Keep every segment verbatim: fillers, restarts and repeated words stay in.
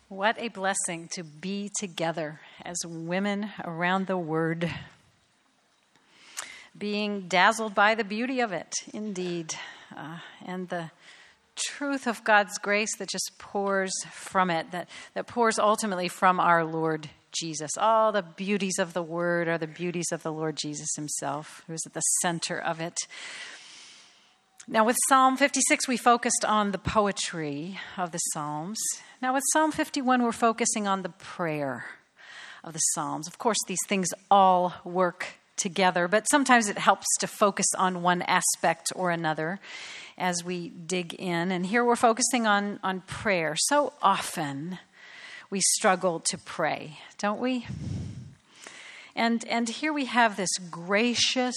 What a blessing to be together as women around the Word, being dazzled by the beauty of it, indeed, uh, and the truth of God's grace that just pours from it, that, that pours ultimately from our Lord Jesus. All the beauties of the Word are the beauties of the Lord Jesus himself, who is at the center of it. Now, with Psalm fifty-six, we focused on the poetry of the Psalms. Now, with Psalm fifty-one, we're focusing on the prayer of the Psalms. Of course, these things all work together, but sometimes it helps to focus on one aspect or another as we dig in. And here we're focusing on, on prayer. So often we struggle to pray, don't we? And, and here we have this gracious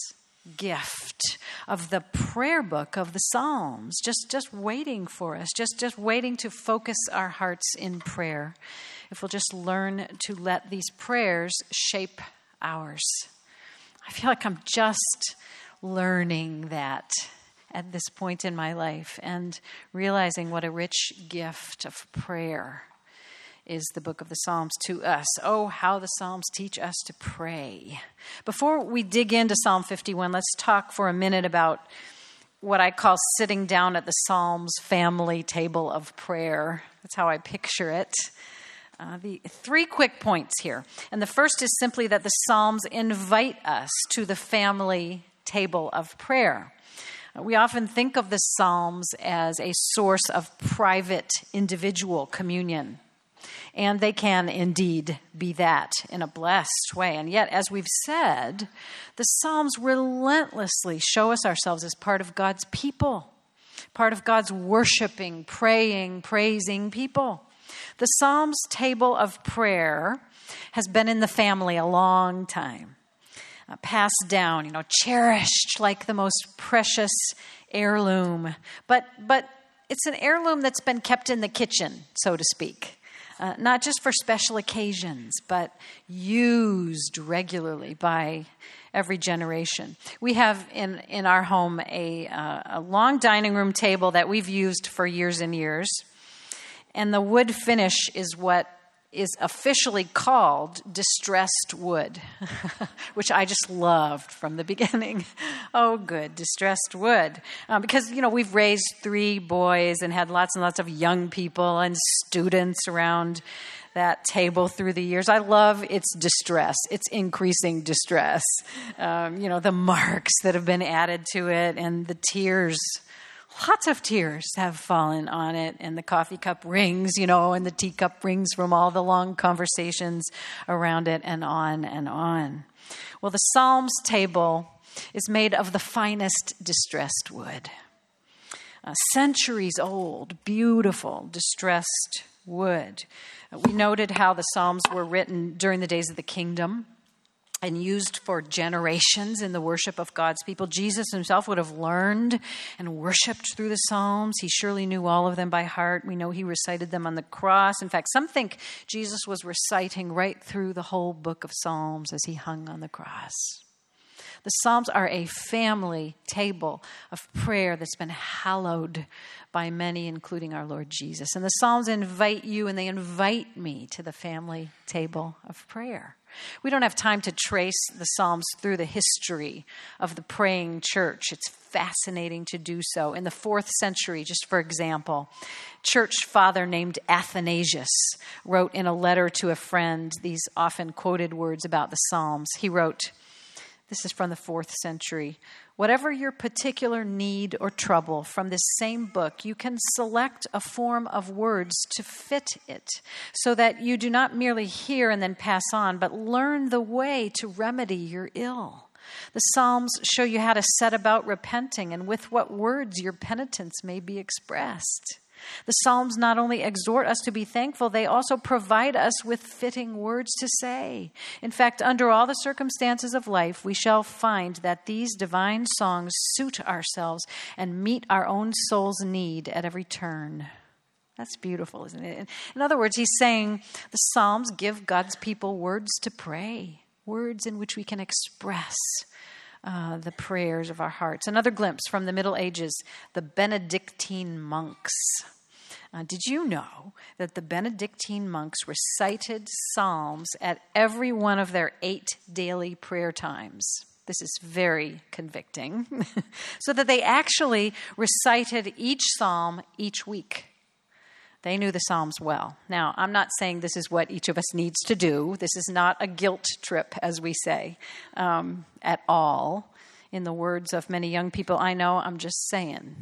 gift of the prayer book of the Psalms, just, just waiting for us, just, just waiting to focus our hearts in prayer. If we'll just learn to let these prayers shape ours. I feel like I'm just learning that at this point in my life and realizing what a rich gift of prayer is the book of the Psalms to us. Oh, how the Psalms teach us to pray. Before we dig into Psalm fifty-one, let's talk for a minute about what I call sitting down at the Psalms family table of prayer. That's how I picture it. Uh, the three quick points here. And the first is simply that the Psalms invite us to the family table of prayer. We often think of the Psalms as a source of private individual communion. And they can indeed be that in a blessed way. And yet, as we've said, the Psalms relentlessly show us ourselves as part of God's people, part of God's worshiping, praying, praising people. The Psalms table of prayer has been in the family a long time, uh, passed down, you know, cherished like the most precious heirloom. But, but it's an heirloom that's been kept in the kitchen, so to speak. Uh, not just for special occasions, but used regularly by every generation. We have in, in our home a, uh, a long dining room table that we've used for years and years. And the wood finish is what is officially called distressed wood, which I just loved from the beginning. Oh, good, distressed wood. Um, because, you know, we've raised three boys and had lots and lots of young people and students around that table through the years. I love its distress, its increasing distress. Um, you know, the marks that have been added to it and the tears. Lots of tears have fallen on it, and the coffee cup rings, you know, and the teacup rings from all the long conversations around it, and on and on. Well, the Psalms table is made of the finest distressed wood. Uh, centuries old, beautiful, distressed wood. Uh, we noted how the Psalms were written during the days of the kingdom and used for generations in the worship of God's people. Jesus himself would have learned and worshiped through the Psalms. He surely knew all of them by heart. We know he recited them on the cross. In fact, some think Jesus was reciting right through the whole book of Psalms as he hung on the cross. The Psalms are a family table of prayer that's been hallowed by many, including our Lord Jesus. And the Psalms invite you and they invite me to the family table of prayer. We don't have time to trace the Psalms through the history of the praying church. It's fascinating to do so. In the fourth century, just for example, church father named Athanasius wrote in a letter to a friend these often quoted words about the Psalms. He wrote, this is from the fourth century, "Whatever your particular need or trouble, from this same book, you can select a form of words to fit it, so that you do not merely hear and then pass on, but learn the way to remedy your ill. The Psalms show you how to set about repenting and with what words your penitence may be expressed. The Psalms not only exhort us to be thankful, they also provide us with fitting words to say. In fact, under all the circumstances of life, we shall find that these divine songs suit ourselves and meet our own soul's need at every turn." That's beautiful, isn't it? In other words, he's saying the Psalms give God's people words to pray, words in which we can express Uh, the prayers of our hearts. Another glimpse from the Middle Ages, the Benedictine monks. Uh, did you know that the Benedictine monks recited psalms at every one of their eight daily prayer times? This is very convicting. So that they actually recited each psalm each week. They knew the Psalms well. Now, I'm not saying this is what each of us needs to do. This is not a guilt trip, as we say, um, at all. In the words of many young people I know, I'm just saying.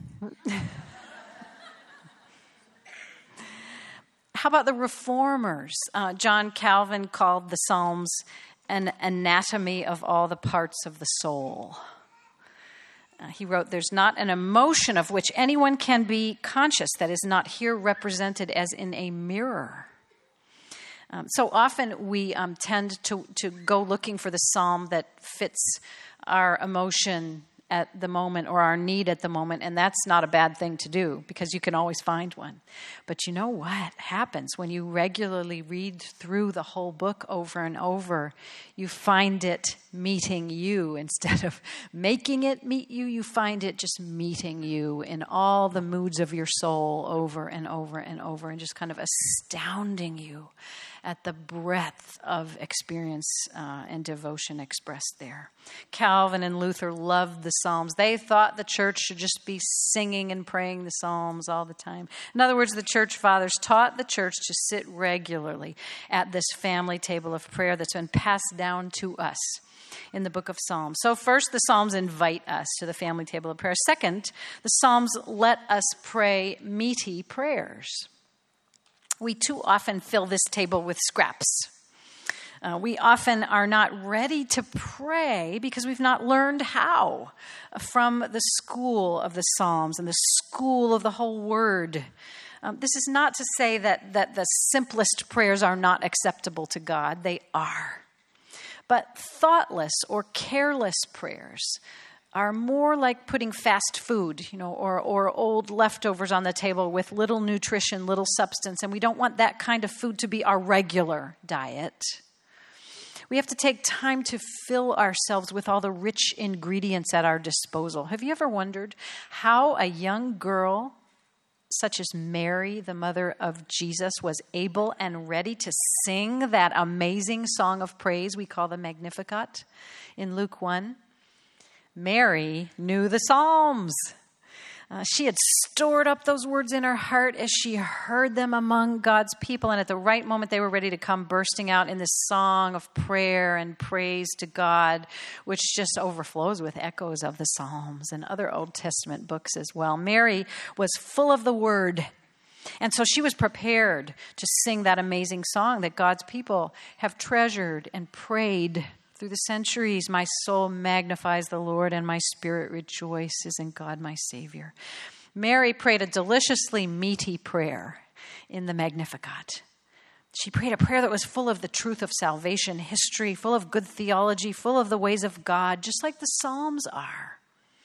How about the reformers? Uh, John Calvin called the Psalms an anatomy of all the parts of the soul. Uh, he wrote, "There's not an emotion of which anyone can be conscious that is not here represented as in a mirror." Um, so often we um, tend to, to go looking for the psalm that fits our emotion at the moment or our need at the moment, and that's not a bad thing to do because you can always find one. But you know what happens when you regularly read through the whole book over and over? You find it meeting you instead of making it meet you. You find it just meeting you in all the moods of your soul over and over and over, and just kind of astounding you at the breadth of experience uh, and devotion expressed there. Calvin and Luther loved the Psalms. They thought the church should just be singing and praying the Psalms all the time. In other words, the church fathers taught the church to sit regularly at this family table of prayer that's been passed down to us in the book of Psalms. So first, the Psalms invite us to the family table of prayer. Second, the Psalms let us pray meaty prayers. We too often fill this table with scraps. Uh, we often are not ready to pray because we've not learned how from the school of the Psalms and the school of the whole Word. Um, this is not to say that, that the simplest prayers are not acceptable to God. They are. But thoughtless or careless prayers are more like putting fast food, you know, or, or old leftovers on the table with little nutrition, little substance, and we don't want that kind of food to be our regular diet. We have to take time to fill ourselves with all the rich ingredients at our disposal. Have you ever wondered how a young girl such as Mary, the mother of Jesus, was able and ready to sing that amazing song of praise we call the Magnificat in Luke one? Mary knew the Psalms. Uh, she had stored up those words in her heart as she heard them among God's people. And at the right moment, they were ready to come bursting out in this song of prayer and praise to God, which just overflows with echoes of the Psalms and other Old Testament books as well. Mary was full of the word. And so she was prepared to sing that amazing song that God's people have treasured and prayed through the centuries. My soul magnifies the Lord, and my spirit rejoices in God my Savior. Mary prayed a deliciously meaty prayer in the Magnificat. She prayed a prayer that was full of the truth of salvation history, full of good theology, full of the ways of God, just like the Psalms are.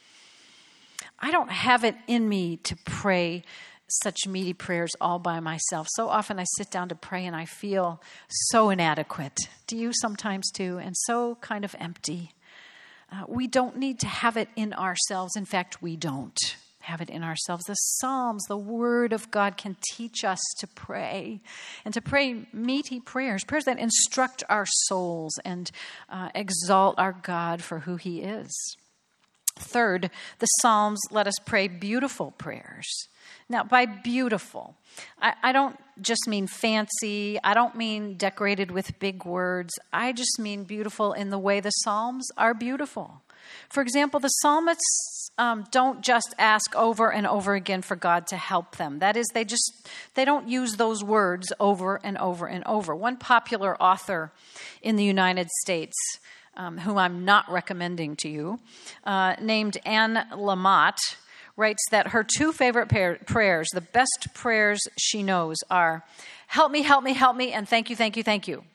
I don't have it in me to pray such meaty prayers all by myself. So often I sit down to pray and I feel so inadequate. Do you sometimes too? And so kind of empty. Uh, we don't need to have it in ourselves. In fact, we don't have it in ourselves. The Psalms, the Word of God, can teach us to pray and to pray meaty prayers, prayers that instruct our souls and uh, exalt our God for who He is. Third, the Psalms let us pray beautiful prayers. Now, by beautiful, I, I don't just mean fancy. I don't mean decorated with big words. I just mean beautiful in the way the Psalms are beautiful. For example, the psalmists um, don't just ask over and over again for God to help them. That is, they just they don't use those words over and over and over. One popular author in the United States, um, whom I'm not recommending to you, uh, named Anne Lamott, writes that her two favorite par- prayers, the best prayers she knows, are, help me, help me, help me, and thank you, thank you, thank you.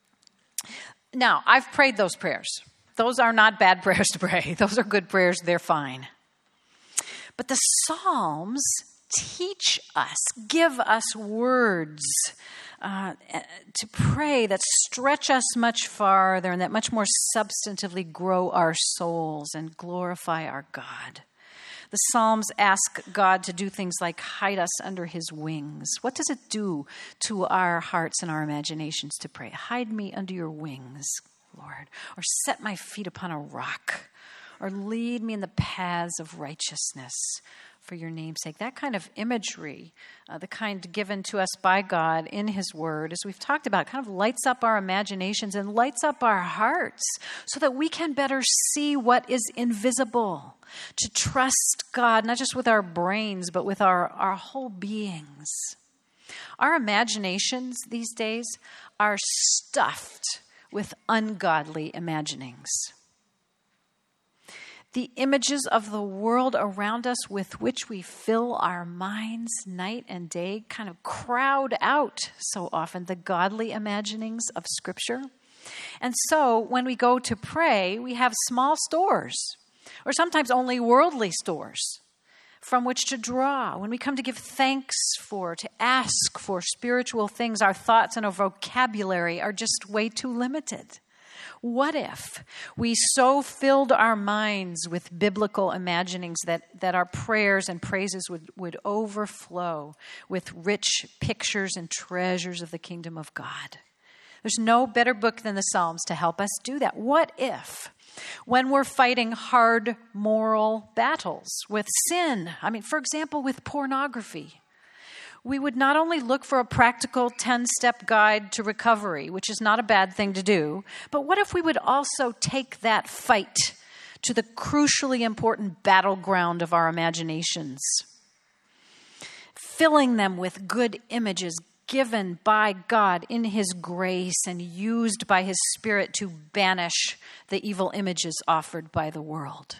Now, I've prayed those prayers. Those are not bad prayers to pray. Those are good prayers. They're fine. But the Psalms teach us, give us words uh, to pray that stretch us much farther and that much more substantively grow our souls and glorify our God. The Psalms ask God to do things like hide us under his wings. What does it do to our hearts and our imaginations to pray? Hide me under your wings, Lord, or set my feet upon a rock, or lead me in the paths of righteousness for your name's sake. That kind of imagery, uh, the kind given to us by God in his word, as we've talked about, kind of lights up our imaginations and lights up our hearts so that we can better see what is invisible, to trust God, not just with our brains, but with our, our whole beings. Our imaginations these days are stuffed with ungodly imaginings. The images of the world around us with which we fill our minds night and day kind of crowd out so often the godly imaginings of Scripture. And so when we go to pray, we have small stores, or sometimes only worldly stores, from which to draw. When we come to give thanks for, to ask for spiritual things, our thoughts and our vocabulary are just way too limited. What if we so filled our minds with biblical imaginings that, that our prayers and praises would, would overflow with rich pictures and treasures of the kingdom of God? There's no better book than the Psalms to help us do that. What if, when we're fighting hard moral battles with sin, I mean, for example, with pornography, we would not only look for a practical ten-step guide to recovery, which is not a bad thing to do, but what if we would also take that fight to the crucially important battleground of our imaginations, filling them with good images given by God in his grace and used by his Spirit to banish the evil images offered by the world?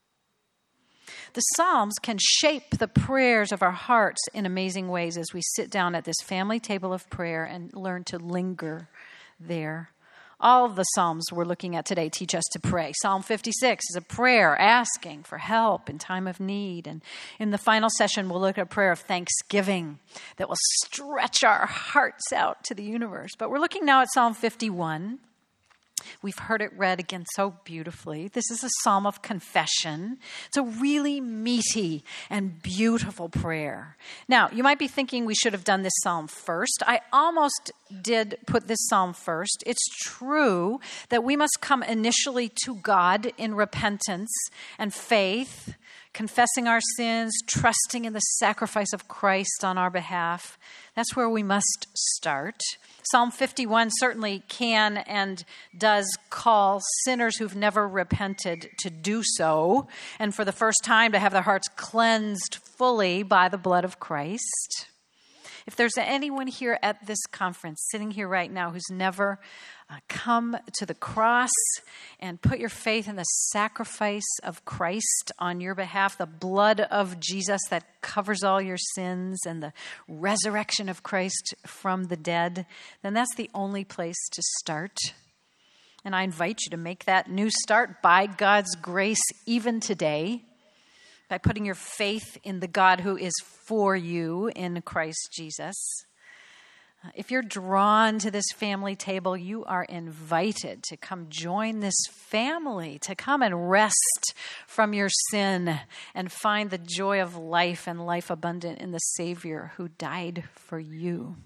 The Psalms can shape the prayers of our hearts in amazing ways as we sit down at this family table of prayer and learn to linger there. All of the Psalms we're looking at today teach us to pray. Psalm fifty-six is a prayer asking for help in time of need. And in the final session, we'll look at a prayer of thanksgiving that will stretch our hearts out to the universe. But we're looking now at Psalm fifty-one. We've heard it read again so beautifully. This is a psalm of confession. It's a really meaty and beautiful prayer. Now, you might be thinking we should have done this psalm first. I almost did put this psalm first. It's true that we must come initially to God in repentance and faith, confessing our sins, trusting in the sacrifice of Christ on our behalf. That's where we must start. Psalm fifty-one certainly can and does call sinners who've never repented to do so, and for the first time to have their hearts cleansed fully by the blood of Christ. If there's anyone here at this conference, sitting here right now, who's never uh, come to the cross and put your faith in the sacrifice of Christ on your behalf, the blood of Jesus that covers all your sins, and the resurrection of Christ from the dead, then that's the only place to start. And I invite you to make that new start by God's grace even today, by putting your faith in the God who is for you in Christ Jesus. Uh, if you're drawn to this family table, you are invited to come join this family, to come and rest from your sin and find the joy of life and life abundant in the Savior who died for you.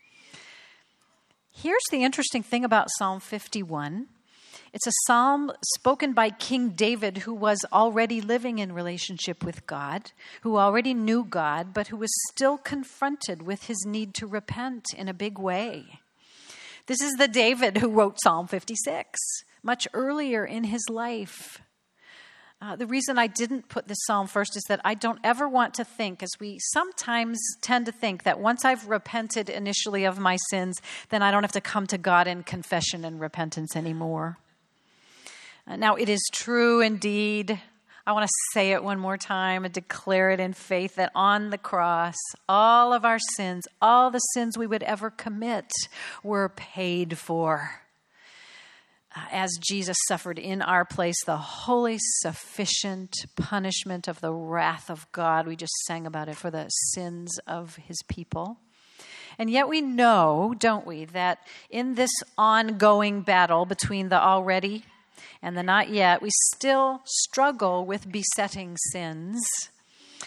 Here's the interesting thing about Psalm fifty-one. It's a psalm spoken by King David, who was already living in relationship with God, who already knew God, but who was still confronted with his need to repent in a big way. This is the David who wrote Psalm fifty-six, much earlier in his life. Uh, the reason I didn't put this psalm first is that I don't ever want to think, as we sometimes tend to think, that once I've repented initially of my sins, then I don't have to come to God in confession and repentance anymore. Uh, now, it is true indeed. I want to say it one more time and declare it in faith that on the cross, all of our sins, all the sins we would ever commit, were paid for. Uh, as Jesus suffered in our place the wholly sufficient punishment of the wrath of God. We just sang about it, for the sins of his people. And yet we know, don't we, that in this ongoing battle between the already and the not yet, we still struggle with besetting sins.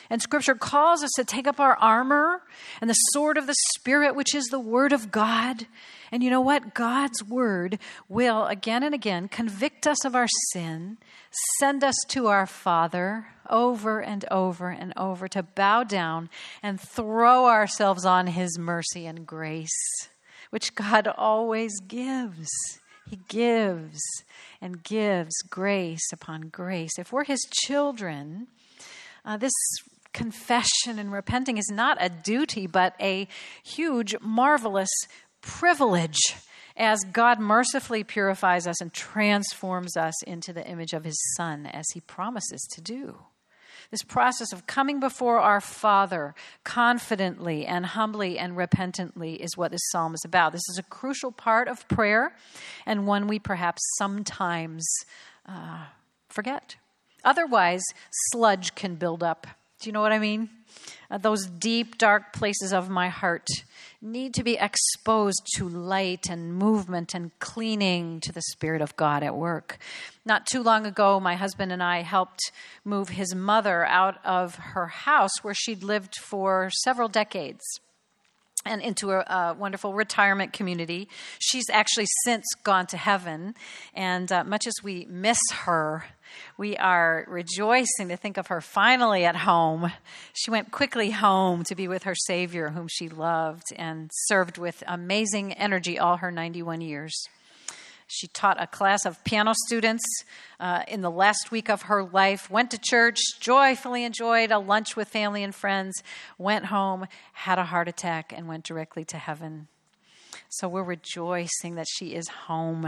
And Scripture calls us to take up our armor and the sword of the Spirit, which is the Word of God. And you know what? God's Word will again and again convict us of our sin, send us to our Father over and over and over to bow down and throw ourselves on His mercy and grace, which God always gives. He gives and gives grace upon grace. If we're His children, uh, this confession and repenting is not a duty, but a huge, marvelous privilege as God mercifully purifies us and transforms us into the image of His Son, as He promises to do. This process of coming before our Father confidently and humbly and repentantly is what this psalm is about. This is a crucial part of prayer, and one we perhaps sometimes uh, forget. Otherwise, sludge can build up. Do you know what I mean? Uh, those deep, dark places of my heart need to be exposed to light and movement and cleaning to the Spirit of God at work. Not too long ago, my husband and I helped move his mother out of her house where she'd lived for several decades and into a, a wonderful retirement community. She's actually since gone to heaven, and uh, much as we miss her, we are rejoicing to think of her finally at home. She went quickly home to be with her Savior, whom she loved and served with amazing energy all her ninety-one years. She taught a class of piano students uh, in the last week of her life, went to church, joyfully enjoyed a lunch with family and friends, went home, had a heart attack, and went directly to heaven. So we're rejoicing that she is home.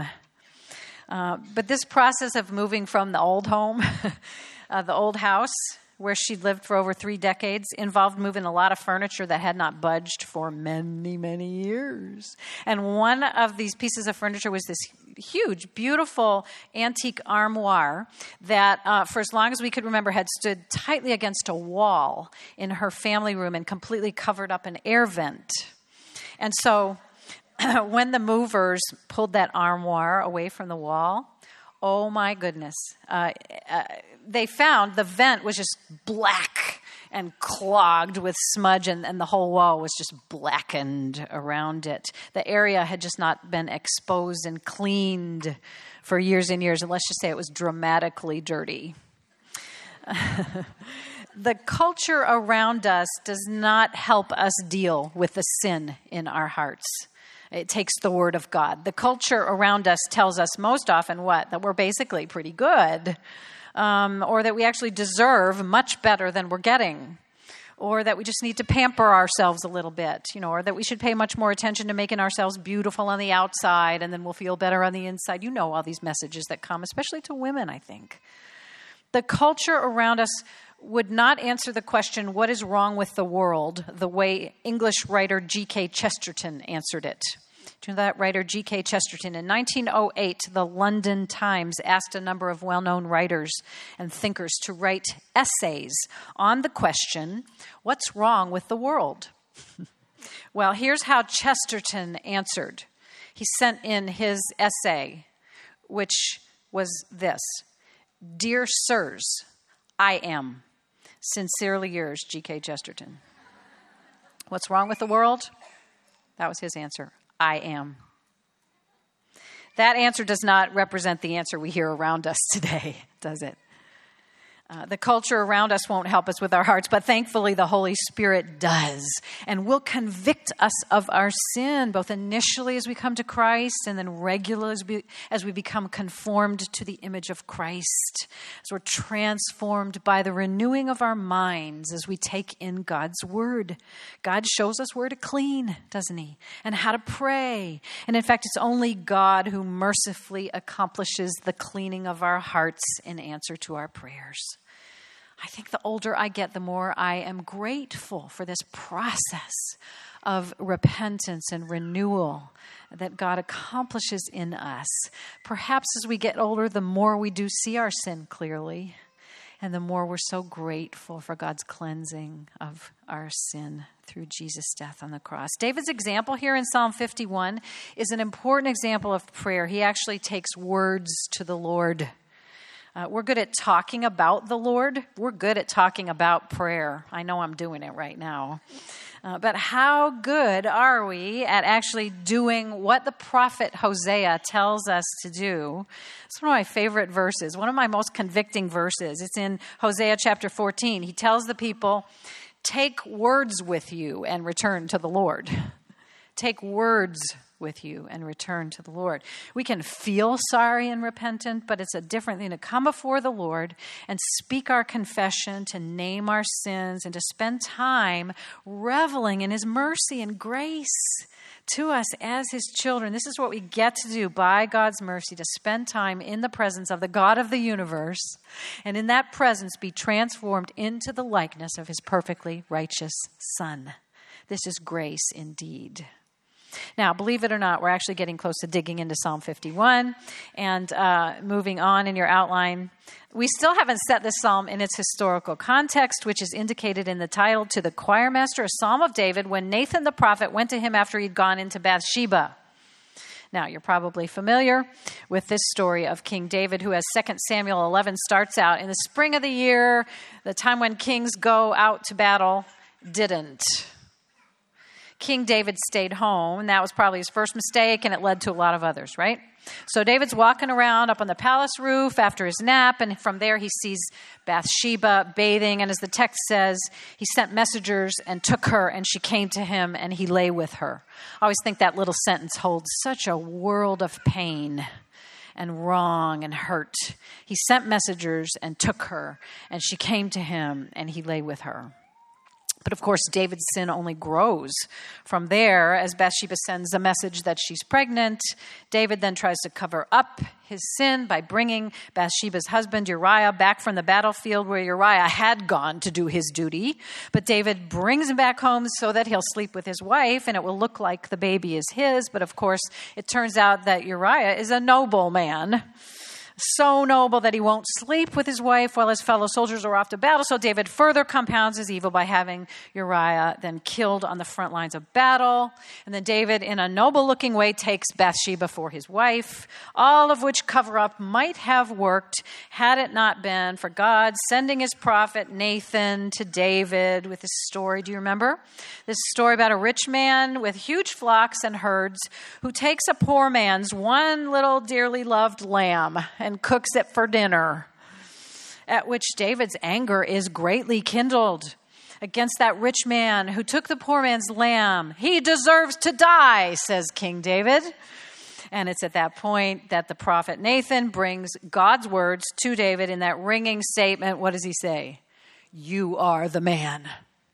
Uh, but this process of moving from the old home, uh, the old house, where she'd lived for over three decades, involved moving a lot of furniture that had not budged for many, many years. And one of these pieces of furniture was this huge, beautiful antique armoire that, uh, for as long as we could remember, had stood tightly against a wall in her family room and completely covered up an air vent. And so when the movers pulled that armoire away from the wall, oh my goodness, uh, uh, they found the vent was just black and clogged with smudge, and, and the whole wall was just blackened around it. The area had just not been exposed and cleaned for years and years, and let's just say it was dramatically dirty. The culture around us does not help us deal with the sin in our hearts. It takes the Word of God. The culture around us tells us most often what? That we're basically pretty good, um, or that we actually deserve much better than we're getting, or that we just need to pamper ourselves a little bit, you know, or that we should pay much more attention to making ourselves beautiful on the outside and then we'll feel better on the inside. You know all these messages that come, especially to women, I think. The culture around us would not answer the question, what is wrong with the world, the way English writer G K Chesterton answered it. Do you know that writer, G K Chesterton? In nineteen oh eight, the London Times asked a number of well-known writers and thinkers to write essays on the question, what's wrong with the world? Well, here's how Chesterton answered. He sent in his essay, which was this: Dear Sirs, I am. Sincerely yours, G K Chesterton. What's wrong with the world? That was his answer. I am. That answer does not represent the answer we hear around us today, does it? Uh, the culture around us won't help us with our hearts, but thankfully the Holy Spirit does and will convict us of our sin, both initially as we come to Christ and then regularly as we, as we become conformed to the image of Christ, as we're transformed by the renewing of our minds as we take in God's Word. God shows us where to clean, doesn't He? And how to pray. And in fact, it's only God who mercifully accomplishes the cleaning of our hearts in answer to our prayers. I think the older I get, the more I am grateful for this process of repentance and renewal that God accomplishes in us. Perhaps as we get older, the more we do see our sin clearly, and the more we're so grateful for God's cleansing of our sin through Jesus' death on the cross. David's example here in Psalm fifty-one is an important example of prayer. He actually takes words to the Lord. Uh, we're good at talking about the Lord. We're good at talking about prayer. I know I'm doing it right now. Uh, but how good are we at actually doing what the prophet Hosea tells us to do? It's one of my favorite verses, one of my most convicting verses. It's in Hosea chapter fourteen. He tells the people, take words with you and return to the Lord. Take words with you and return to the Lord. We can feel sorry and repentant, but it's a different thing to come before the Lord and speak our confession, to name our sins, and to spend time reveling in his mercy and grace to us as his children. This is what we get to do by God's mercy, to spend time in the presence of the God of the universe, and in that presence be transformed into the likeness of his perfectly righteous Son. This is grace indeed. Now, believe it or not, we're actually getting close to digging into Psalm fifty-one and uh, moving on in your outline. We still haven't set this psalm in its historical context, which is indicated in the title, To the Choir Master, a Psalm of David, when Nathan the prophet went to him after he'd gone into Bathsheba. Now, you're probably familiar with this story of King David, who, as Second Samuel eleven starts out, in the spring of the year, the time when kings go out to battle, didn't. King David stayed home, and that was probably his first mistake, and it led to a lot of others, right? So David's walking around up on the palace roof after his nap, and from there he sees Bathsheba bathing, and as the text says, he sent messengers and took her, and she came to him, and he lay with her. I always think that little sentence holds such a world of pain and wrong and hurt. He sent messengers and took her, and she came to him, and he lay with her. But of course, David's sin only grows from there as Bathsheba sends a message that she's pregnant. David then tries to cover up his sin by bringing Bathsheba's husband Uriah back from the battlefield where Uriah had gone to do his duty. But David brings him back home so that he'll sleep with his wife and it will look like the baby is his. But of course, it turns out that Uriah is a noble man. So noble that he won't sleep with his wife while his fellow soldiers are off to battle. So David further compounds his evil by having Uriah then killed on the front lines of battle. And then David, in a noble-looking way, takes Bathsheba for his wife, all of which cover-up might have worked had it not been for God sending his prophet Nathan to David with this story. Do you remember? This story about a rich man with huge flocks and herds who takes a poor man's one little dearly loved lamb and cooks it for dinner, at which David's anger is greatly kindled against that rich man who took the poor man's lamb. He deserves to die, says King David. And it's at that point that the prophet Nathan brings God's words to David in that ringing statement. What does he say? You are the man.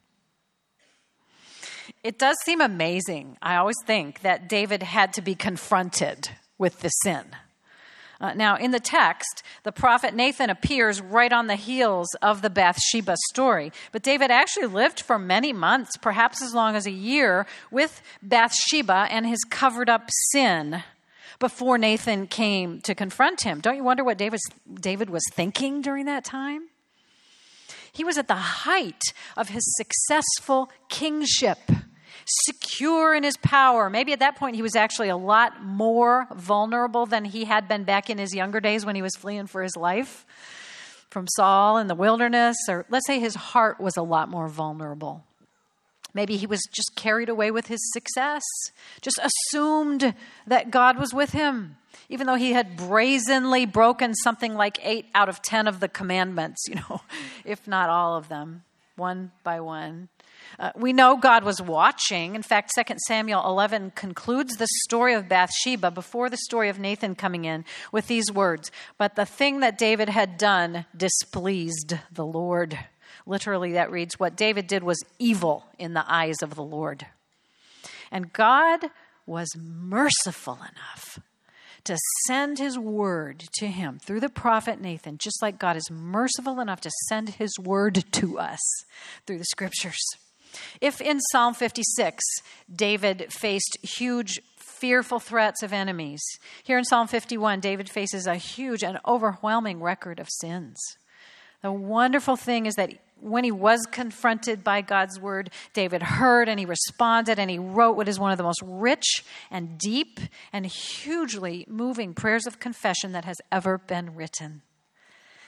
It does seem amazing, I always think, that David had to be confronted with the sin. Uh, now, in the text, the prophet Nathan appears right on the heels of the Bathsheba story. But David actually lived for many months, perhaps as long as a year, with Bathsheba and his covered-up sin before Nathan came to confront him. Don't you wonder what David, David was thinking during that time? He was at the height of his successful kingship, secure in his power. Maybe at that point he was actually a lot more vulnerable than he had been back in his younger days when he was fleeing for his life from Saul in the wilderness. Or let's say his heart was a lot more vulnerable. Maybe he was just carried away with his success, just assumed that God was with him, even though he had brazenly broken something like eight out of ten of the commandments, you know, if not all of them, one by one. Uh, we know God was watching. In fact, Second Samuel eleven concludes the story of Bathsheba before the story of Nathan coming in with these words, "But the thing that David had done displeased the Lord." Literally, that reads, what David did was evil in the eyes of the Lord. And God was merciful enough to send his word to him through the prophet Nathan, just like God is merciful enough to send his word to us through the scriptures. If in Psalm fifty-six, David faced huge, fearful threats of enemies, here in Psalm fifty-one, David faces a huge and overwhelming record of sins. The wonderful thing is that when he was confronted by God's word, David heard and he responded and he wrote what is one of the most rich and deep and hugely moving prayers of confession that has ever been written.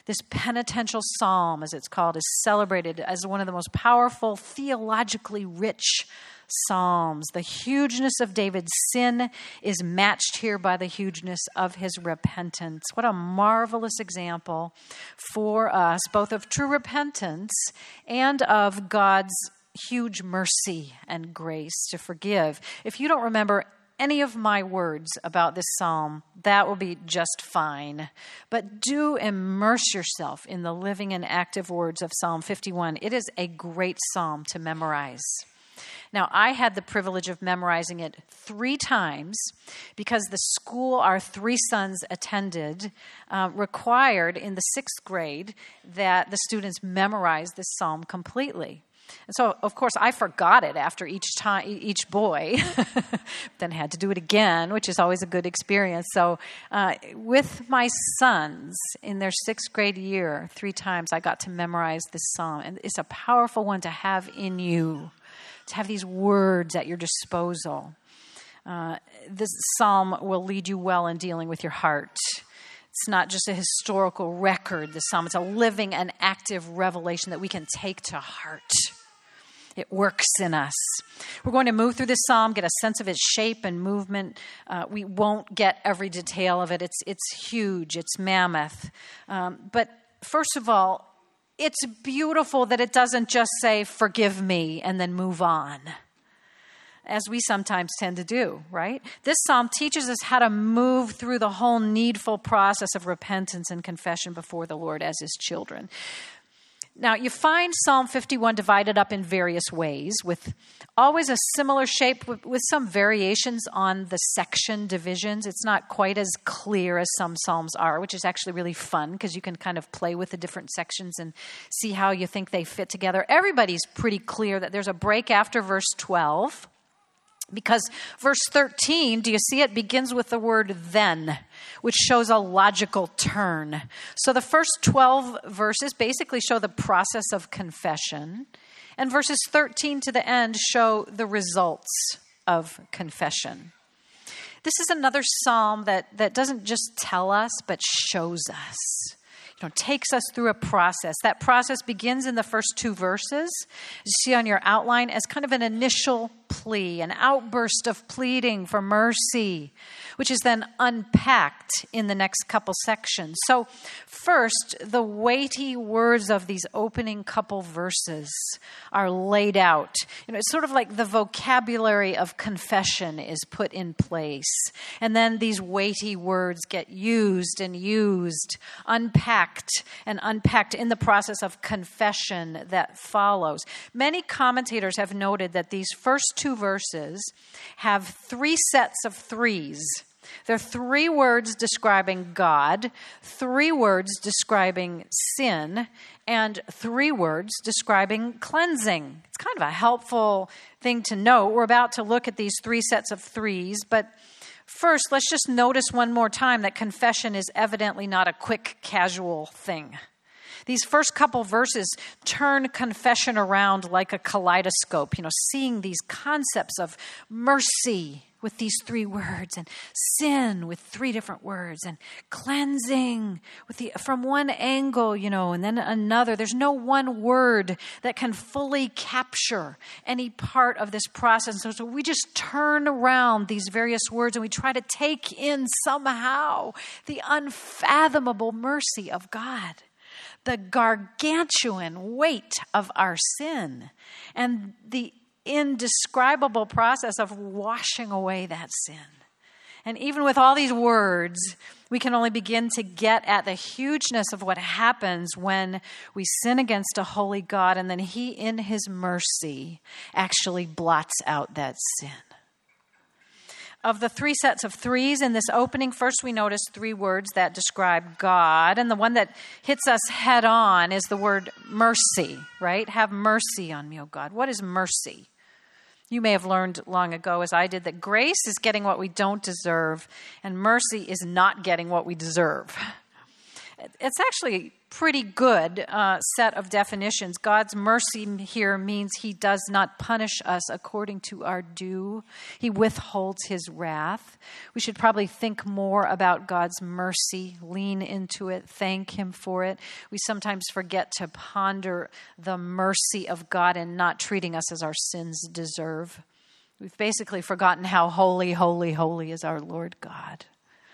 This penitential psalm, as it's called, is celebrated as one of the most powerful, theologically rich psalms. The hugeness of David's sin is matched here by the hugeness of his repentance. What a marvelous example for us, both of true repentance and of God's huge mercy and grace to forgive. If you don't remember any of my words about this psalm, that will be just fine. But do immerse yourself in the living and active words of Psalm fifty-one. It is a great psalm to memorize. Now, I had the privilege of memorizing it three times because the school our three sons attended uh, required in the sixth grade that the students memorize this psalm completely. And so, of course, I forgot it after each time, each boy, then had to do it again, which is always a good experience. So uh, with my sons in their sixth grade year, three times I got to memorize this psalm. And it's a powerful one to have in you, to have these words at your disposal. Uh, this psalm will lead you well in dealing with your heart. It's not just a historical record, the psalm. It's a living and active revelation that we can take to heart. It works in us. We're going to move through this psalm, get a sense of its shape and movement. Uh, we won't get every detail of it. It's it's huge. It's mammoth. Um, but first of all, it's beautiful that it doesn't just say, forgive me, and then move on, as we sometimes tend to do, right? This psalm teaches us how to move through the whole needful process of repentance and confession before the Lord as his children. Now, you find Psalm fifty-one divided up in various ways, with always a similar shape, with, with some variations on the section divisions. It's not quite as clear as some psalms are, which is actually really fun because you can kind of play with the different sections and see how you think they fit together. Everybody's pretty clear that there's a break after verse twelve. Because verse thirteen, do you see it, begins with the word then, which shows a logical turn. So the first twelve verses basically show the process of confession, and verses thirteen to the end show the results of confession. This is another psalm that, that doesn't just tell us, but shows us. You know, takes us through a process. That process begins in the first two verses, you see on your outline, as kind of an initial plea, an outburst of pleading for mercy, which is then unpacked in the next couple sections. So first, the weighty words of these opening couple verses are laid out. You know, it's sort of like the vocabulary of confession is put in place. And then these weighty words get used and used, unpacked and unpacked in the process of confession that follows. Many commentators have noted that these first two verses have three sets of threes. There are three words describing God, three words describing sin, and three words describing cleansing. It's kind of a helpful thing to note. We're about to look at these three sets of threes, but first, let's just notice one more time that confession is evidently not a quick, casual thing. These first couple verses turn confession around like a kaleidoscope, you know, seeing these concepts of mercy with these three words, and sin with three different words, and cleansing with the from one angle, you know, and then another. There's no one word that can fully capture any part of this process. So, so we just turn around these various words and we try to take in somehow the unfathomable mercy of God, the gargantuan weight of our sin, and the indescribable process of washing away that sin. And even with all these words, we can only begin to get at the hugeness of what happens when we sin against a holy God, and then he, in his mercy, actually blots out that sin. Of the three sets of threes in this opening, first we notice three words that describe God. And the one that hits us head on is the word mercy, right? Have mercy on me, O God. What is mercy? You may have learned long ago, as I did, that grace is getting what we don't deserve, and mercy is not getting what we deserve. It's actually a pretty good uh, set of definitions. God's mercy here means he does not punish us according to our due. He withholds his wrath. We should probably think more about God's mercy, lean into it, thank him for it. We sometimes forget to ponder the mercy of God in not treating us as our sins deserve. We've basically forgotten how holy, holy, holy is our Lord God.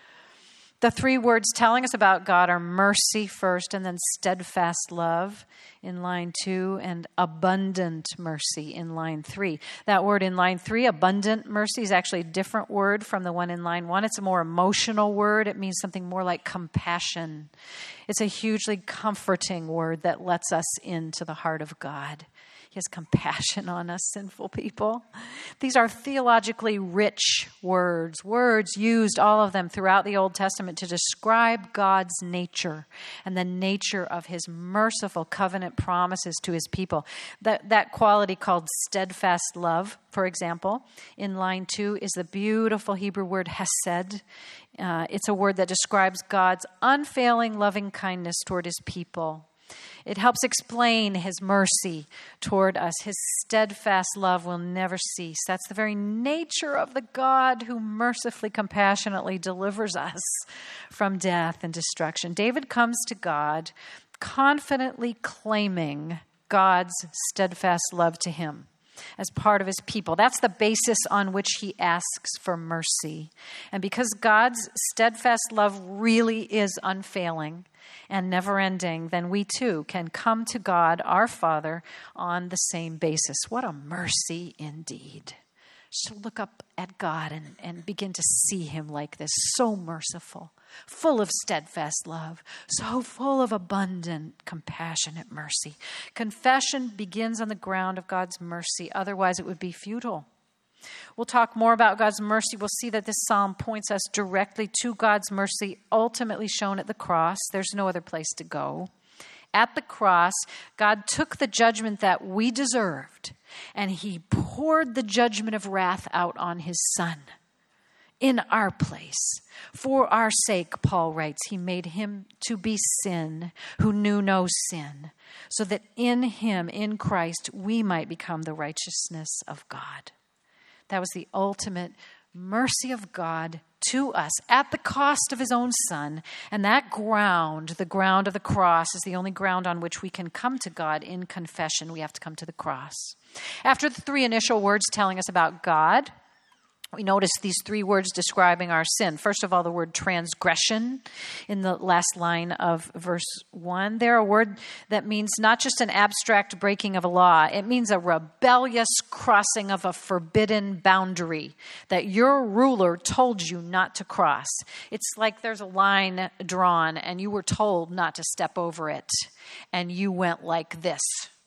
The three words telling us about God are mercy first, and then steadfast love in line two, and abundant mercy in line three. That word in line three, abundant mercy, is actually a different word from the one in line one. It's a more emotional word. It means something more like compassion. It's a hugely comforting word that lets us into the heart of God. He has compassion on us, sinful people. These are theologically rich words, words used, all of them, throughout the Old Testament to describe God's nature and the nature of his merciful covenant promises to his people. That, that quality called steadfast love, for example, in line two, is the beautiful Hebrew word hesed. Uh, it's a word that describes God's unfailing loving kindness toward his people. It helps explain his mercy toward us. His steadfast love will never cease. That's the very nature of the God who mercifully, compassionately delivers us from death and destruction. David comes to God confidently claiming God's steadfast love to him as part of his people. That's the basis on which he asks for mercy. And because God's steadfast love really is unfailing and never-ending, then we too can come to God, our Father, on the same basis. What a mercy indeed. So look up at God and, and begin to see him like this, so merciful, full of steadfast love, so full of abundant, compassionate mercy. Confession begins on the ground of God's mercy. Otherwise, it would be futile. We'll talk more about God's mercy. We'll see that this psalm points us directly to God's mercy, ultimately shown at the cross. There's no other place to go. At the cross, God took the judgment that we deserved, and he poured the judgment of wrath out on his Son in our place. For our sake, Paul writes, he made him to be sin who knew no sin, so that in him, in Christ, we might become the righteousness of God. That was the ultimate mercy of God to us at the cost of his own Son. And that ground, the ground of the cross, is the only ground on which we can come to God in confession. We have to come to the cross. After the three initial words telling us about God, we notice these three words describing our sin. First of all, the word transgression in the last line of verse one. They're a word that means not just an abstract breaking of a law. It means a rebellious crossing of a forbidden boundary that your ruler told you not to cross. It's like there's a line drawn and you were told not to step over it, and you went like this.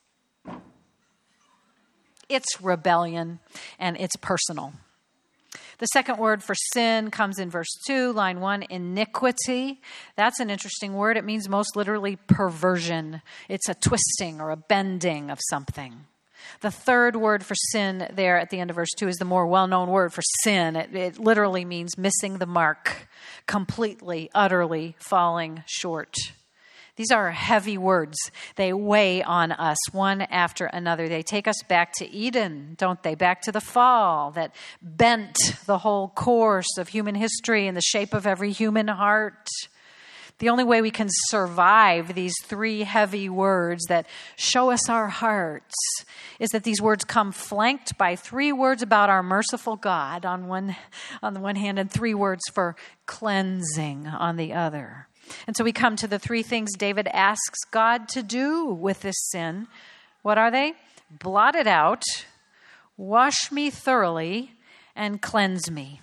It's rebellion, and it's personal. The second word for sin comes in verse two, line one, iniquity. That's an interesting word. It means most literally perversion. It's a twisting or a bending of something. The third word for sin there at the end of verse two is the more well-known word for sin. It, it literally means missing the mark, completely, utterly falling short. These are heavy words. They weigh on us one after another. They take us back to Eden, don't they? Back to the fall that bent the whole course of human history and the shape of every human heart. The only way we can survive these three heavy words that show us our hearts is that these words come flanked by three words about our merciful God on one, on the one hand, and three words for cleansing on the other. And so we come to the three things David asks God to do with this sin. What are they? Blot it out, wash me thoroughly, and cleanse me.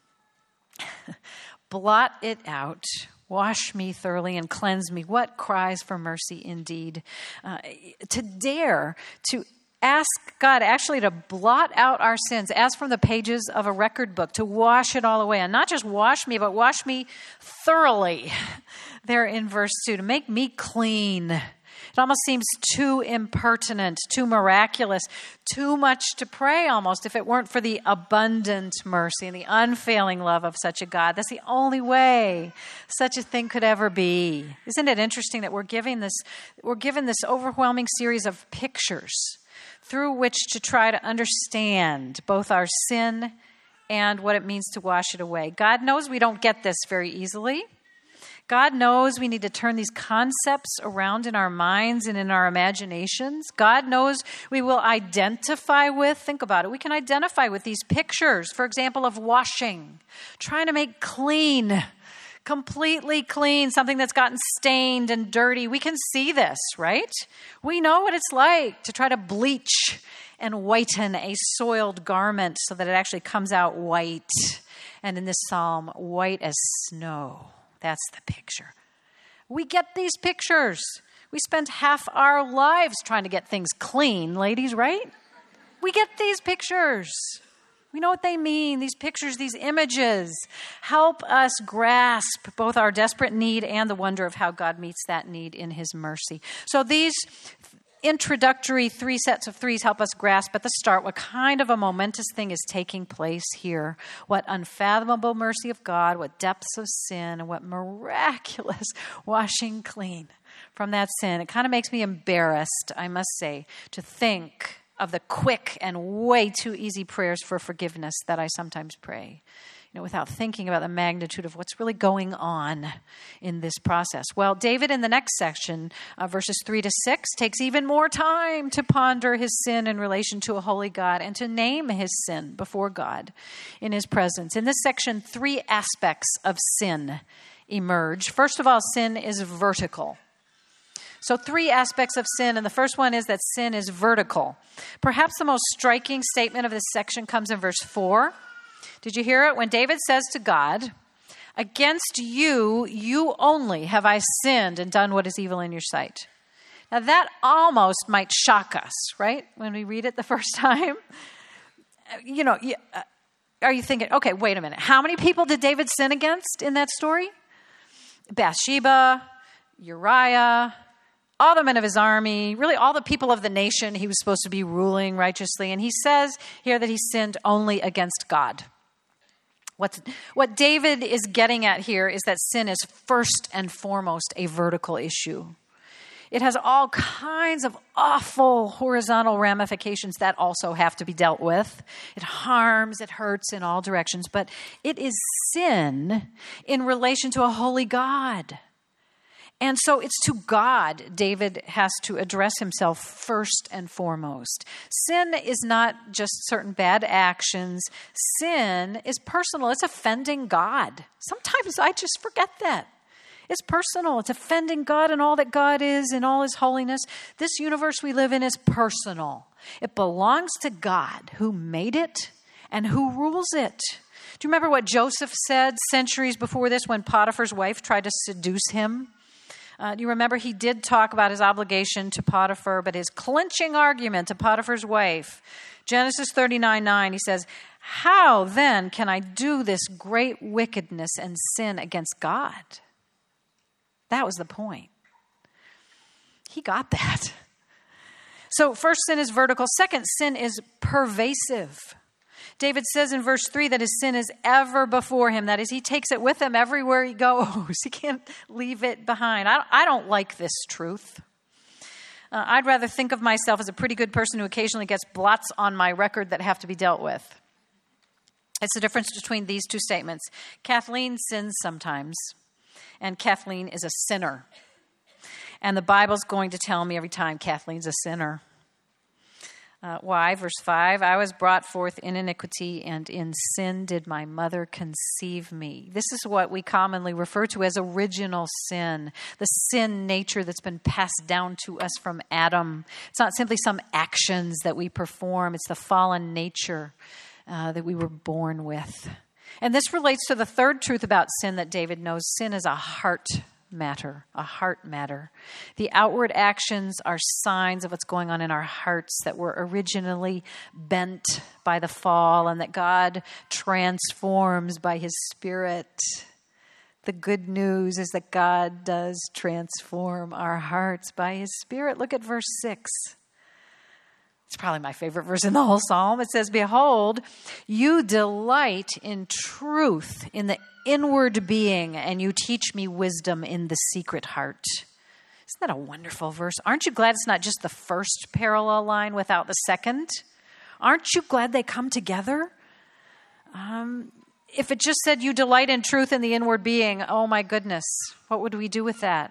Blot it out, wash me thoroughly, and cleanse me. What cries for mercy indeed. Uh, to dare to ask God actually to blot out our sins, as from the pages of a record book, to wash it all away. And not just wash me, but wash me thoroughly. There in verse two, to make me clean, It almost seems too impertinent, too miraculous, too much to pray almost if it weren't for the abundant mercy and the unfailing love of such a God. That's the only way such a thing could ever be. Isn't it interesting that we're giving this, we're given this overwhelming series of pictures through which to try to understand both our sin and what it means to wash it away. God knows we don't get this very easily. God knows we need to turn these concepts around in our minds and in our imaginations. God knows we will identify with, think about it, we can identify with these pictures, for example, of washing, trying to make clean, completely clean, something that's gotten stained and dirty. We can see this, right? We know what it's like to try to bleach and whiten a soiled garment so that it actually comes out white. And in this psalm, white as snow. That's the picture. We get these pictures. We spend half our lives trying to get things clean, ladies, right? We get these pictures. We know what they mean. These pictures, these images help us grasp both our desperate need and the wonder of how God meets that need in his mercy. So these introductory three sets of threes help us grasp at the start what kind of a momentous thing is taking place here. What unfathomable mercy of God, what depths of sin, and what miraculous washing clean from that sin. It kind of makes me embarrassed, I must say, to think of the quick and way too easy prayers for forgiveness that I sometimes pray, you know, without thinking about the magnitude of what's really going on in this process. Well, David in the next section, uh, verses three to six, takes even more time to ponder his sin in relation to a holy God and to name his sin before God in his presence. In this section, three aspects of sin emerge. First of all, sin is vertical. So three aspects of sin, and the first one is that sin is vertical. Perhaps the most striking statement of this section comes in verse four. Did you hear it? When David says to God, "Against you, you only have I sinned and done what is evil in your sight." Now that almost might shock us, right? When we read it the first time. You know, are you thinking, okay, wait a minute. How many people did David sin against in that story? Bathsheba, Uriah, all the men of his army, really all the people of the nation he was supposed to be ruling righteously. And he says here that he sinned only against God. What's, what David is getting at here is that sin is first and foremost a vertical issue. It has all kinds of awful horizontal ramifications that also have to be dealt with. It harms, it hurts in all directions, but it is sin in relation to a holy God. And so it's to God David has to address himself first and foremost. Sin is not just certain bad actions. Sin is personal. It's offending God. Sometimes I just forget that. It's personal. It's offending God and all that God is in all his holiness. This universe we live in is personal. It belongs to God who made it and who rules it. Do you remember what Joseph said centuries before this when Potiphar's wife tried to seduce him? Uh, do you remember he did talk about his obligation to Potiphar, but his clinching argument to Potiphar's wife, Genesis thirty-nine nine, he says, "How then can I do this great wickedness and sin against God?" That was the point. He got that. So first, sin is vertical. Second, sin is pervasive. David says in verse three that his sin is ever before him. That is, he takes it with him everywhere he goes. He can't leave it behind. I, I don't like this truth. Uh, I'd rather think of myself as a pretty good person who occasionally gets blots on my record that have to be dealt with. It's the difference between these two statements. Kathleen sins sometimes, and Kathleen is a sinner. And the Bible's going to tell me every time Kathleen's a sinner. Uh, why? Verse five, "I was brought forth in iniquity, and in sin did my mother conceive me." This is what we commonly refer to as original sin, the sin nature that's been passed down to us from Adam. It's not simply some actions that we perform. It's the fallen nature uh, that we were born with. And this relates to the third truth about sin that David knows. Sin is a heart matter, a heart matter. The outward actions are signs of what's going on in our hearts that were originally bent by the fall and that God transforms by his Spirit. The good news is that God does transform our hearts by his Spirit. Look at verse six. It's probably my favorite verse in the whole psalm. It says, behold, you delight in truth in the inward being, and you teach me wisdom in the secret heart. Isn't that a wonderful verse? Aren't you glad it's not just the first parallel line without the second? Aren't you glad they come together? Um, if it just said you delight in truth in the inward being, oh my goodness, what would we do with that?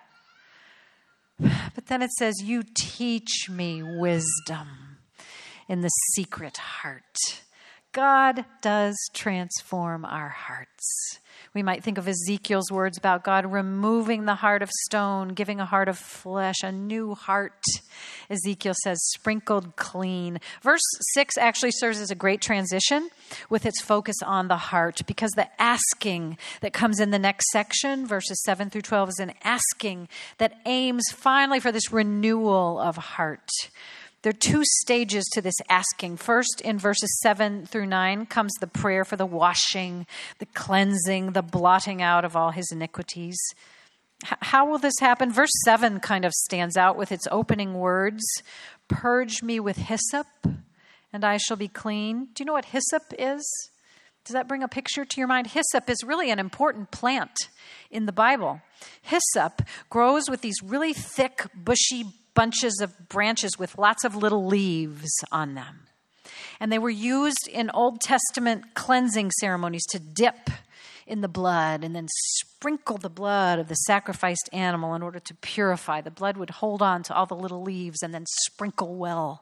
But then it says, you teach me wisdom in the secret heart. God does transform our hearts. We might think of Ezekiel's words about God removing the heart of stone, giving a heart of flesh, a new heart. Ezekiel says, sprinkled clean. Verse six actually serves as a great transition with its focus on the heart, because the asking that comes in the next section, verses seven through twelve, is an asking that aims finally for this renewal of heart. There are two stages to this asking. First, in verses seven through nine, comes the prayer for the washing, the cleansing, the blotting out of all his iniquities. H- how will this happen? Verse seven kind of stands out with its opening words, purge me with hyssop, and I shall be clean. Do you know what hyssop is? Does that bring a picture to your mind? Hyssop is really an important plant in the Bible. Hyssop grows with these really thick, bushy bunches of branches with lots of little leaves on them. And they were used in Old Testament cleansing ceremonies to dip in the blood and then sprinkle the blood of the sacrificed animal in order to purify. The blood would hold on to all the little leaves and then sprinkle well.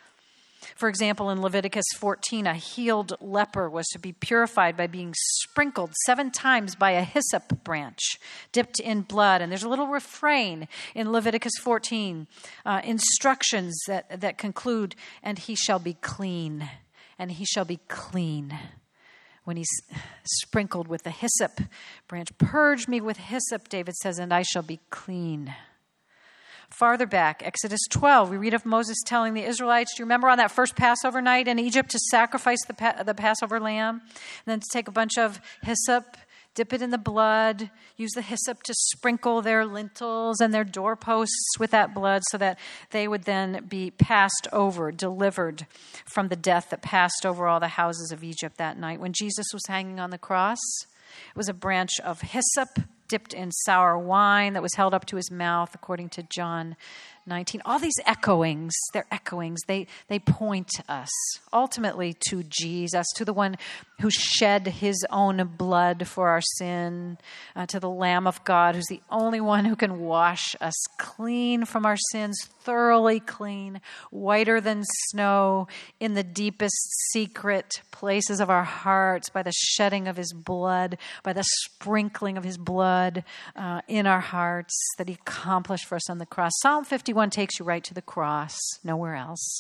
For example, in Leviticus fourteen, a healed leper was to be purified by being sprinkled seven times by a hyssop branch, dipped in blood. And there's a little refrain in Leviticus fourteen, uh, instructions that, that conclude, and he shall be clean, and he shall be clean. When he's sprinkled with the hyssop branch, purge me with hyssop, David says, and I shall be clean. Farther back, Exodus twelve, we read of Moses telling the Israelites, do you remember on that first Passover night in Egypt to sacrifice the, pa- the Passover lamb? And then to take a bunch of hyssop, dip it in the blood, use the hyssop to sprinkle their lintels and their doorposts with that blood so that they would then be passed over, delivered from the death that passed over all the houses of Egypt that night. When Jesus was hanging on the cross, it was a branch of hyssop dipped in sour wine that was held up to his mouth, according to John nineteen. All these echoings, they're echoings. They, they point us ultimately to Jesus, to the one who shed his own blood for our sin, uh, to the Lamb of God, who's the only one who can wash us clean from our sins, thoroughly clean, whiter than snow, in the deepest secret places of our hearts by the shedding of his blood, by the sprinkling of his blood uh, in our hearts that he accomplished for us on the cross. Psalm fifty-one takes you right to the cross, nowhere else.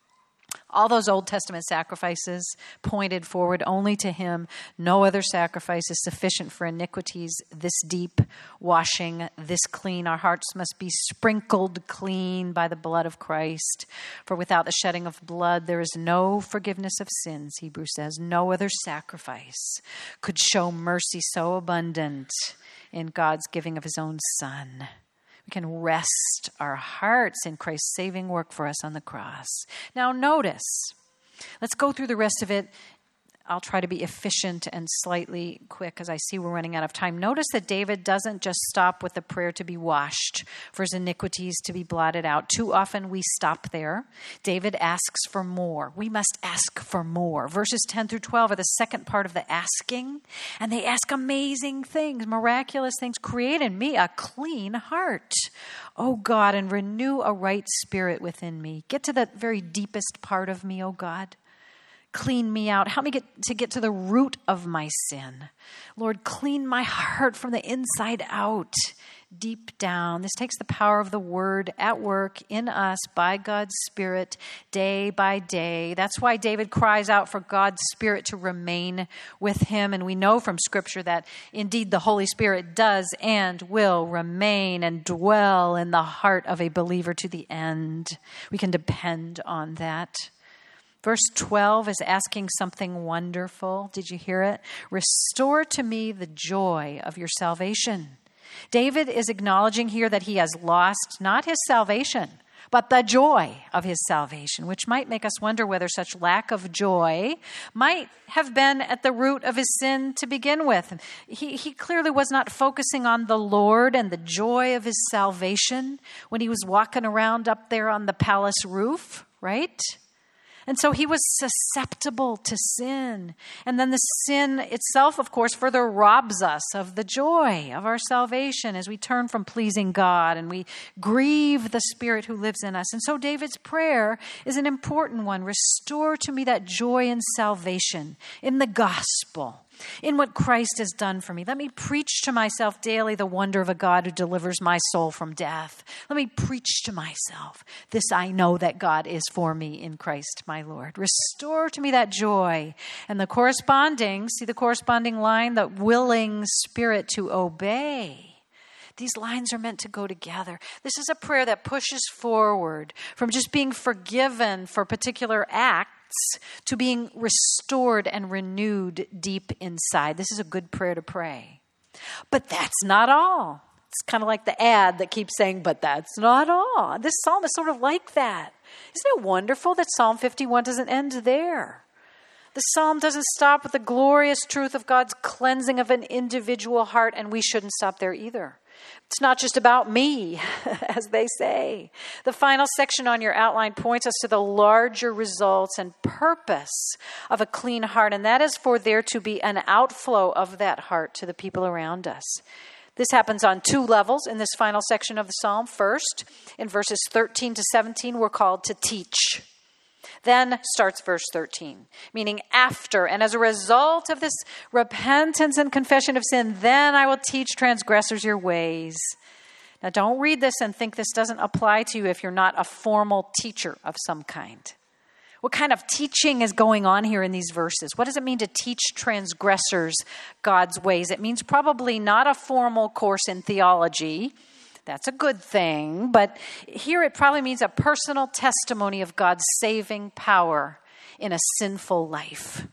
All those Old Testament sacrifices pointed forward only to him. No other sacrifice is sufficient for iniquities this deep, washing this clean. Our hearts must be sprinkled clean by the blood of Christ. For without the shedding of blood, there is no forgiveness of sins, Hebrews says. No other sacrifice could show mercy so abundant in God's giving of his own Son. We can rest our hearts in Christ's saving work for us on the cross. Now notice, let's go through the rest of it. I'll try to be efficient and slightly quick as I see we're running out of time. Notice that David doesn't just stop with the prayer to be washed, for his iniquities to be blotted out. Too often we stop there. David asks for more. We must ask for more. Verses ten through twelve are the second part of the asking, and they ask amazing things, miraculous things. Create in me a clean heart, O God, and renew a right spirit within me. Get to the very deepest part of me, O God. Clean me out. Help me get to get to the root of my sin. Lord, clean my heart from the inside out, deep down. This takes the power of the word at work in us by God's Spirit day by day. That's why David cries out for God's Spirit to remain with him. And we know from Scripture that indeed the Holy Spirit does and will remain and dwell in the heart of a believer to the end. We can depend on that. Verse twelve is asking something wonderful. Did you hear it? Restore to me the joy of your salvation. David is acknowledging here that he has lost not his salvation, but the joy of his salvation, which might make us wonder whether such lack of joy might have been at the root of his sin to begin with. He, he clearly was not focusing on the Lord and the joy of his salvation when he was walking around up there on the palace roof, right? And so he was susceptible to sin. And then the sin itself, of course, further robs us of the joy of our salvation as we turn from pleasing God and we grieve the Spirit who lives in us. And so David's prayer is an important one. Restore to me that joy in salvation, in the gospel, in what Christ has done for me. Let me preach to myself daily the wonder of a God who delivers my soul from death. Let me preach to myself, this I know that God is for me in Christ my Lord. Restore to me that joy. And the corresponding, see the corresponding line, the willing spirit to obey. These lines are meant to go together. This is a prayer that pushes forward from just being forgiven for particular acts to being restored and renewed deep inside. This is a good prayer to pray. But that's not all. It's kind of like the ad that keeps saying, but that's not all. This psalm is sort of like that. Isn't it wonderful that Psalm fifty-one doesn't end there? The psalm doesn't stop with the glorious truth of God's cleansing of an individual heart, and we shouldn't stop there either. It's not just about me, as they say. The final section on your outline points us to the larger results and purpose of a clean heart, and that is for there to be an outflow of that heart to the people around us. This happens on two levels in this final section of the psalm. First, in verses thirteen to seventeen, we're called to teach. Then starts verse thirteen, meaning after, and as a result of this repentance and confession of sin, then I will teach transgressors your ways. Now don't read this and think this doesn't apply to you if you're not a formal teacher of some kind. What kind of teaching is going on here in these verses? What does it mean to teach transgressors God's ways? It means probably not a formal course in theology. That's a good thing, but here it probably means a personal testimony of God's saving power in a sinful life.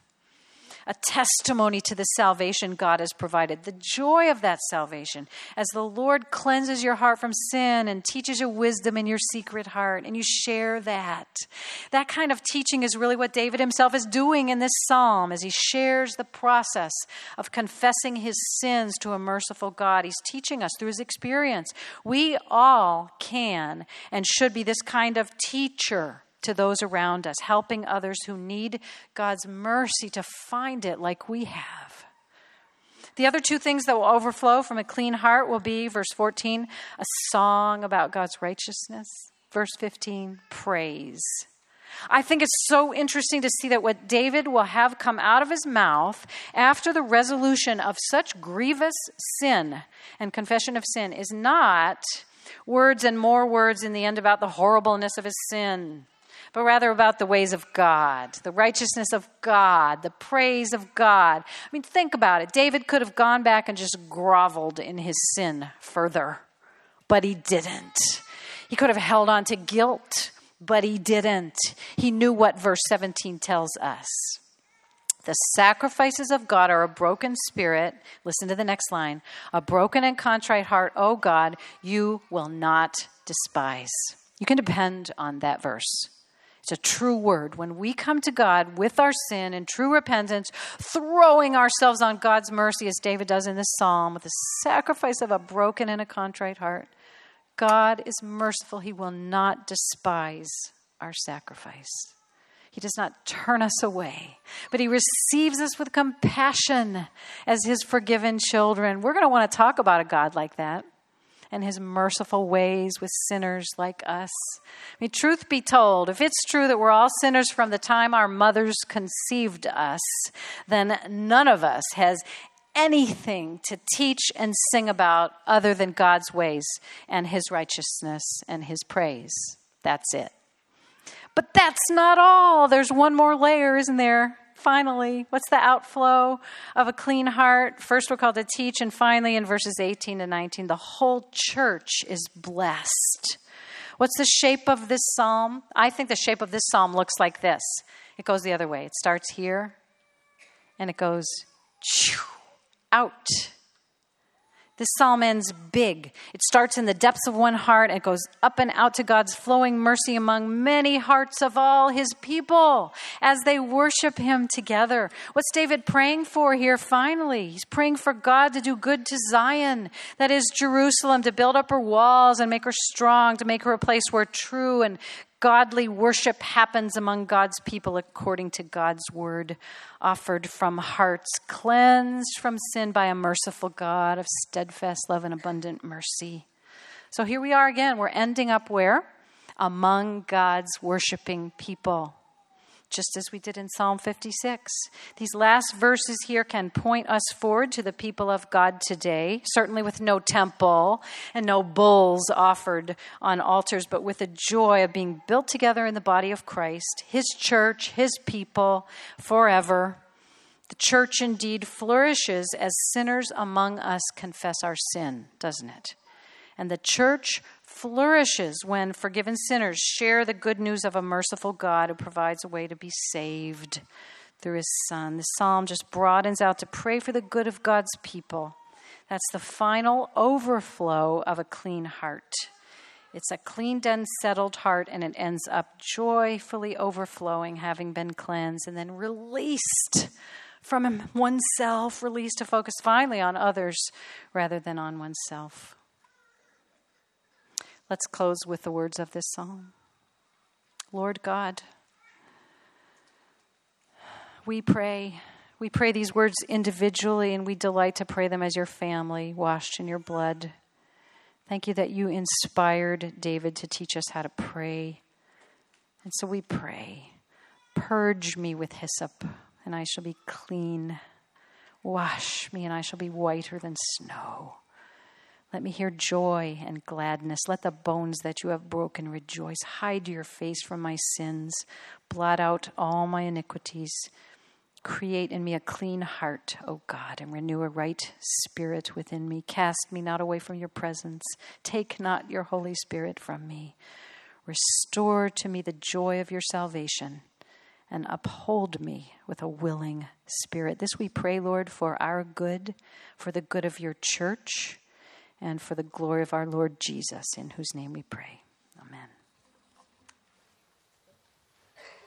A testimony to the salvation God has provided, the joy of that salvation as the Lord cleanses your heart from sin and teaches you wisdom in your secret heart, and you share that. That kind of teaching is really what David himself is doing in this psalm as he shares the process of confessing his sins to a merciful God. He's teaching us through his experience. We all can and should be this kind of teacher to those around us, helping others who need God's mercy to find it like we have. The other two things that will overflow from a clean heart will be, verse fourteen, a song about God's righteousness. Verse fifteen, praise. I think it's so interesting to see that what David will have come out of his mouth after the resolution of such grievous sin and confession of sin is not words and more words in the end about the horribleness of his sin, but rather about the ways of God, the righteousness of God, the praise of God. I mean, think about it. David could have gone back and just groveled in his sin further, but he didn't. He could have held on to guilt, but he didn't. He knew what verse seventeen tells us. The sacrifices of God are a broken spirit. Listen to the next line. A broken and contrite heart, O God, you will not despise. You can depend on that verse. It's a true word. When we come to God with our sin and true repentance, throwing ourselves on God's mercy, as David does in this psalm, with the sacrifice of a broken and a contrite heart, God is merciful. He will not despise our sacrifice. He does not turn us away, but he receives us with compassion as his forgiven children. We're going to want to talk about a God like that and his merciful ways with sinners like us. I mean, truth be told, if it's true that we're all sinners from the time our mothers conceived us, then none of us has anything to teach and sing about other than God's ways and his righteousness and his praise. That's it. But that's not all. There's one more layer, isn't there? Finally, what's the outflow of a clean heart? First, we're called to teach, and finally, in verses eighteen to nineteen, the whole church is blessed. What's the shape of this psalm? I think the shape of this psalm looks like this. It goes the other way. It starts here, and it goes out. This psalm ends big. It starts in the depths of one heart and it goes up and out to God's flowing mercy among many hearts of all his people as they worship him together. What's David praying for here finally? He's praying for God to do good to Zion, that is Jerusalem, to build up her walls and make her strong, to make her a place where true and godly worship happens among God's people according to God's word, offered from hearts cleansed from sin by a merciful God of steadfast love and abundant mercy. So here we are again. We're ending up where? Among God's worshiping people, just as we did in Psalm fifty-six. These last verses here can point us forward to the people of God today, certainly with no temple and no bulls offered on altars, but with the joy of being built together in the body of Christ, his church, his people, forever. The church indeed flourishes as sinners among us confess our sin, doesn't it? And the church flourishes when forgiven sinners share the good news of a merciful God who provides a way to be saved through his Son. The psalm just broadens out to pray for the good of God's people. That's the final overflow of a clean heart. It's a cleaned and settled heart, and it ends up joyfully overflowing, having been cleansed and then released from oneself, released to focus finally on others rather than on oneself. Let's close with the words of this psalm. Lord God, we pray, we pray these words individually, and we delight to pray them as your family, washed in your blood. Thank you that you inspired David to teach us how to pray. And so we pray, purge me with hyssop, and I shall be clean. Wash me, and I shall be whiter than snow. Let me hear joy and gladness. Let the bones that you have broken rejoice. Hide your face from my sins. Blot out all my iniquities. Create in me a clean heart, O God, and renew a right spirit within me. Cast me not away from your presence. Take not your Holy Spirit from me. Restore to me the joy of your salvation, and uphold me with a willing spirit. This we pray, Lord, for our good, for the good of your church, and for the glory of our Lord Jesus, in whose name we pray.